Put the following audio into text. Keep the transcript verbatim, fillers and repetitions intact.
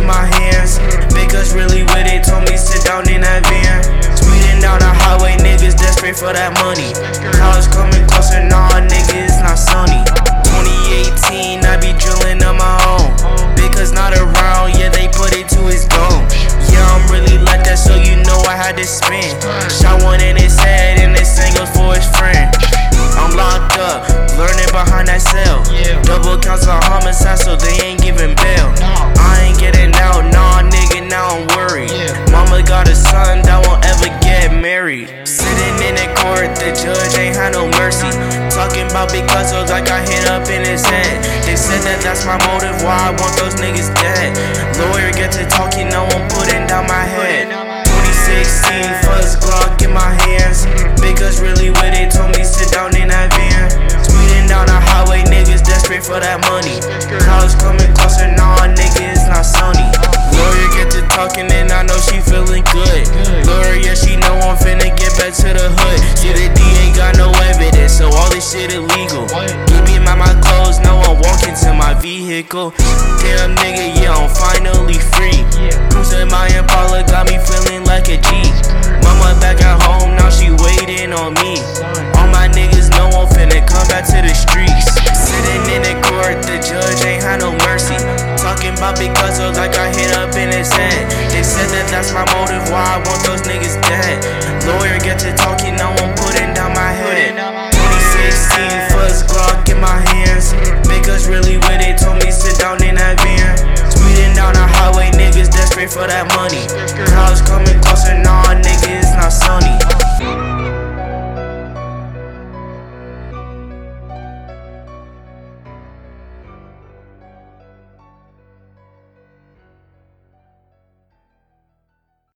in my hands. Niggas really with it, told me sit down in that van. Speeding down the highway, niggas desperate for that money. College coming closer, nah, nigga, it's not sunny. twenty eighteen, I be drilling on my own. Because not around, yeah, they put it to his dome. Yeah, I'm really like that, so you know I had to spin. Shot one in his head, and this single for his friend. I'm locked up, learning behind that cell. Double counts of homicide, so they ain't giving bail. I ain't getting out, nah, nigga, now I'm worried. Mama got a son that won't ever get married. Sitting in the court, the judge ain't had no mercy. Talking about big hustles, I got hit up in his head. They said that that's my motive, why I want those niggas dead. Lawyer get to talking, no one putting down my head. twenty sixteen, first Glock in my hands. Niggas really with it, told me sit down in that van. Speeding down the highway, niggas desperate for that money. College coming closer, nah, nigga, it's not sunny. Lawyer get to talking and I know she feeling good. Lawyer, yeah, she know I'm finna get back to the hood. See, the D ain't got no evidence, so all this shit illegal. Give me my, my clothes, no one walking to my vehicle. Damn, nigga, yeah, I'm finally free. Cruising my Impala, got me feeling like a G. Mama back at home, now she waiting on me. All my niggas know I'm finna come back to the streets. Sitting in the court, the judge ain't had no mercy. Talking about big hustles, I got hit up in his head. They said that that's my motive, why I want those niggas dead. Lawyer get to talking, no one putting down my head. twenty sixteen, first Glock in my hands. Niggas really with it, told me sit down in that van. Speeding down the highway, niggas desperate for that money. College coming closer, nah, nigga, it's not sunny.